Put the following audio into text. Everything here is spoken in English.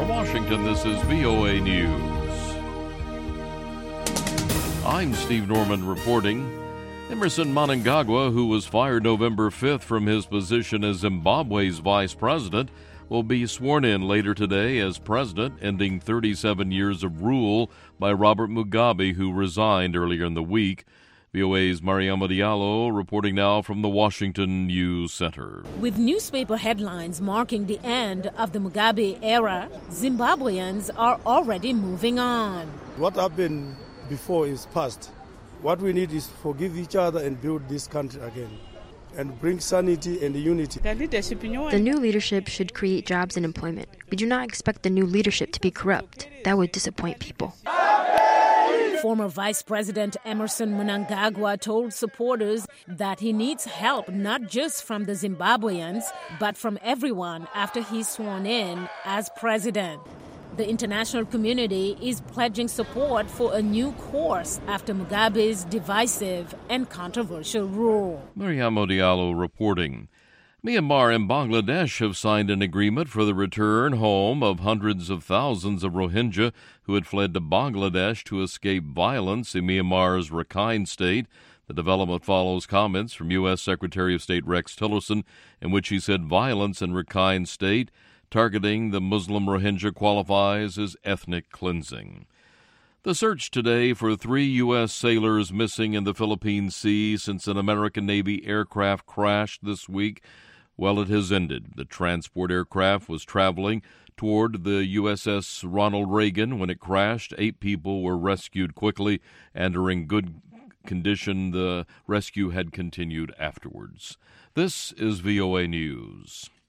From Washington, this is VOA News. I'm Steve Norman reporting. Emmerson Mnangagwa, who was fired November 5th from his position as Zimbabwe's vice president, will be sworn in later today as president, ending 37 years of rule by Robert Mugabe, who resigned earlier in the week. VOA's Mariama Diallo reporting now from the Washington News Center. With newspaper headlines marking the end of the Mugabe era, Zimbabweans are already moving on. What happened before is past. What we need is forgive each other and build this country again and bring sanity and unity. The new leadership should create jobs and employment. We do not expect the new leadership to be corrupt. That would disappoint people. Former Vice President Emmerson Mnangagwa told supporters that he needs help not just from the Zimbabweans, but from everyone after he's sworn in as president. The international community is pledging support for a new course after Mugabe's divisive and controversial rule. Mariama Diallo reporting. Myanmar and Bangladesh have signed an agreement for the return home of hundreds of thousands of Rohingya who had fled to Bangladesh to escape violence in Myanmar's Rakhine state. The development follows comments from U.S. Secretary of State Rex Tillerson, in which he said violence in Rakhine state targeting the Muslim Rohingya qualifies as ethnic cleansing. The search today for 3 U.S. sailors missing in the Philippine Sea since an American Navy aircraft crashed this week, well, it has ended. The transport aircraft was traveling toward the USS Ronald Reagan when it crashed. 8 people were rescued quickly and are in good condition. The rescue had continued afterwards. This is VOA News.